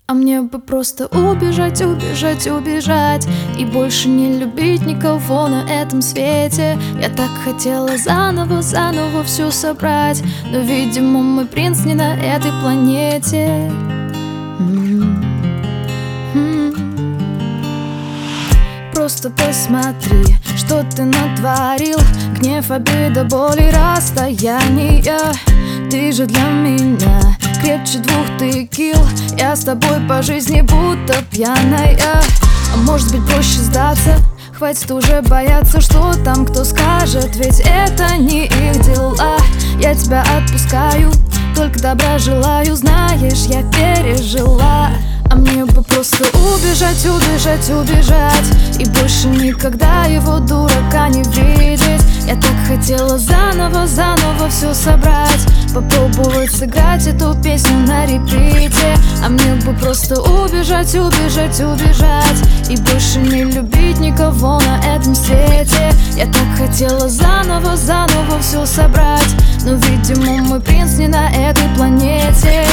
А мне бы просто убежать, убежать, убежать и больше не любить никого на этом свете. Я так хотела заново, заново все собрать, но, видимо, мой принц не на этой планете. Просто посмотри, что ты натворил. Гнев, обида, боль и расстояние. Ты же для меня крепче 2 текил. Я с тобой по жизни будто пьяная. А может быть, проще сдаться? Хватит уже бояться, что там кто скажет, ведь это не их дела. Я тебя отпускаю, только добра желаю. Знаешь, я пережила. А мне бы просто убежать, убежать, убежать и больше никогда его, дурака, не видеть. Я так хотела заново, заново все собрать, попробовать сыграть эту песню на репите. А мне бы просто убежать, убежать, убежать и больше не любить никого на этом свете. Я так хотела заново, заново все собрать, но, видимо, мой принц не на этой планете.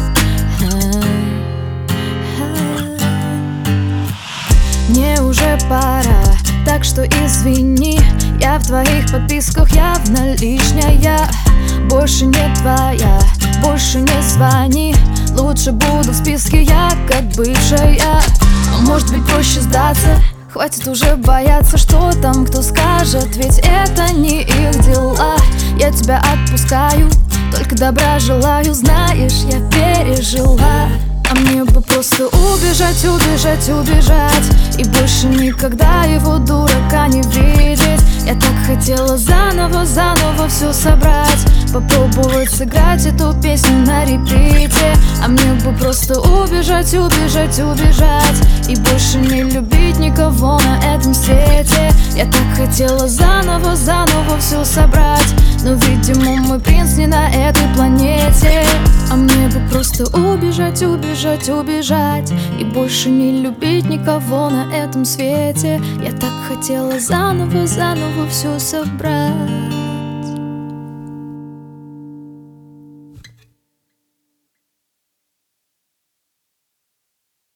Мне уже пора, так что извини. Я в твоих подписках явно лишняя. Больше не твоя, больше не звони. Лучше буду в списке я, как бывшая. А может быть, проще сдаться? Хватит уже бояться, что там кто скажет, ведь это не их дела. Я тебя отпускаю, только добра желаю. Знаешь, я пережила. А мне бы просто убежать, убежать, убежать и больше никогда его, дурака, не видеть. Я так хотела заново, заново все собрать, попробовать сыграть эту песню на репите. А мне бы просто убежать, убежать, убежать и больше не любить никого на этом свете. Я так хотела заново, заново все собрать, но, видимо, мой принц не на этой планете. А мне бы просто убежать, убежать, убежать и больше не любить никого на этом свете. Я так хотела заново, заново все собрать.